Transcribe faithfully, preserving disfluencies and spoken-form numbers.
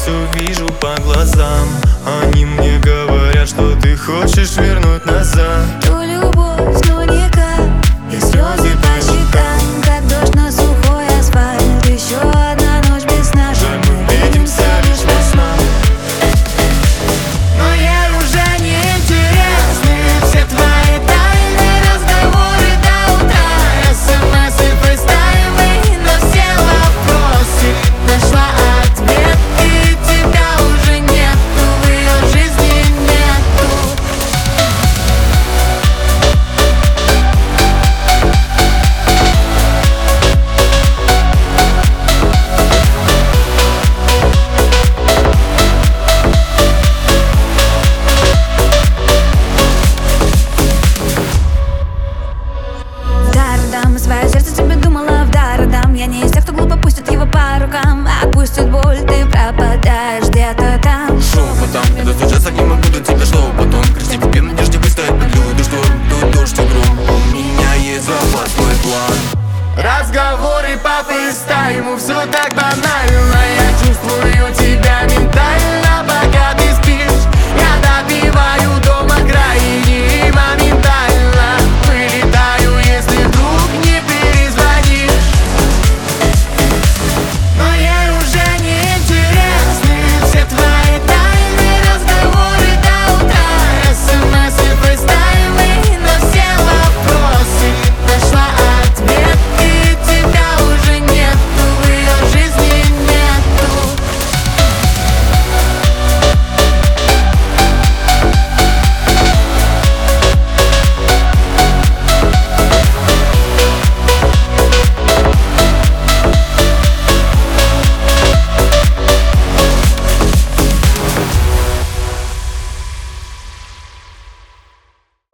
все вижу по глазам. Они мне говорят, что ты хочешь вернуть назад ту любовь, но никак. И слезы по щекам, как дождь на сухой асфальт. Еще одна ночь без сна, жаль, мы видимся лишь во снах. но ей уже не интересны все твои тайные разговоры до утра. СМС и фейстаймы на все вопросы. Нашла ответ, и тебя уже нету, в ее жизни нету. Дам свое сердце тебе думала в дар дам. Я не из тех, кто глупо пустит его по рукам. Отпустит боль, ты пропадаешь где-то там. Шепотом, я достучаться не могу до тебя, что потом. Красив тебе в надежде выстоять под лютый шторм. Тут дождь и гром, у меня есть запасной план. Разговоры по фейстайму, все так банально. Я чувствую тебя.